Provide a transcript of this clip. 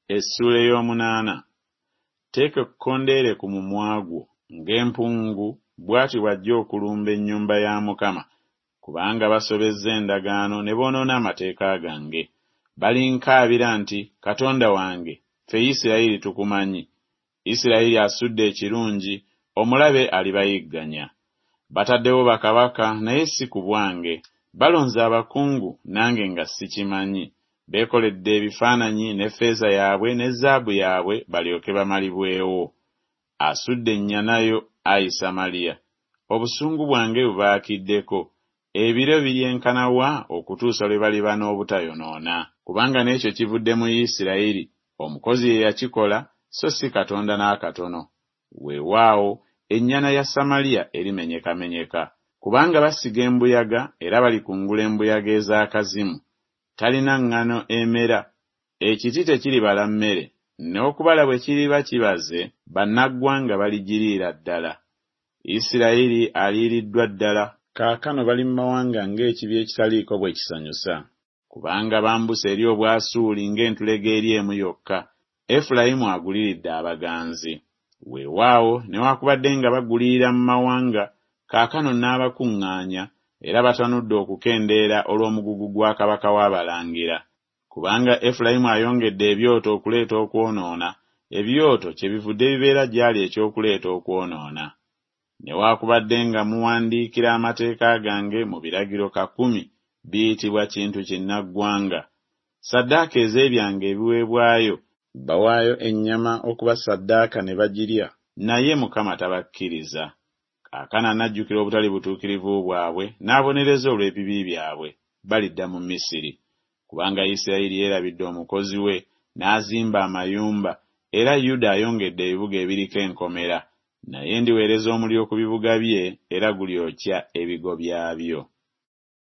Essula ey'omunaana. Teeka ekkondeere ku mumwa gwo ng'empungu bw'ati bw'ajja okulumba ennyumba ya Mukama, kubanga basobezza endagaano ne boonoona amateeka gange. Balinkaabira nti, Katonda wange, ffe Isirayiri tukumanyi. Isirayiri asudde ekirungi, omulabe alibayigganya. Bataddewo bakabaka naye si ku bwange, balonze abakungu nange nga sikimanyi. Beekoledde ebifaananyi ne ffeeza yaabwe ne zaabu yaabwe balyoke bamalibwewo. Asudde ennyana yo, ayi Samaliya, obusungu bwange bubaakiddeko. Ebiro biryenkana wa okutuusa lwe baliba n'obutayonoona? Kubanga n'ekyo kivudde mu Isirayiri, omukozi ye yakikola, so si Katonda n'akatono. Weewaawo ennyana ya Samaliya erimenyekamenyeka, kubanga basiga embuyaga era balikungula embuyaga ez'akazimu. Talina ŋŋano emera, ekiti tekiribala mmere, n'okubala bwe kiriba kibaze, bannaggwanga baligiriira ddala. Isirayiri aliiriddwa ddala, kaakano bali mu mawanga ng'ekibi ekitaliiko bwe kisanyusa, kubanga bambuse eri Obwasuuli ng'entulege eri emu yokka. Efulayimu aguliridde abaganzi. Weewaawo newaakubadde nga bagulirira mu mawanga, kaakano n'abakuŋŋaanya era batanudde okukendeera olw'omugugu gwa kabaka w'abalangira. Kubanga Efulayimu ayongedde ebyoto okuleeta okwonoona, ebyoto kyebivudde bibeera gyali ekyokuleeta okwonoona. Newaakubadde nga muwandiikira amateeka gange mu biragiro 10, biyitibwa kintu kinnaggwanga. Ssaddaaka ez'ebyanga ebiweebwayo, bawaayo ennyama okuba ssaddaaka ne bagirya, naye Mukama tabakkiriza. Kaakano anajjukira obutali butuukirivu bwabwe n'abonereza olw'ebibi byabwe, balidda mu Misiri. Kubanga Isirayiri yeerabidde omukozi we n'azimba amayumba, era Yuda ayongedde ebibuga ebiriko enkomera, naye ndiweereza omuliro ku bibuga bye era gulyokya ebigo byabyo.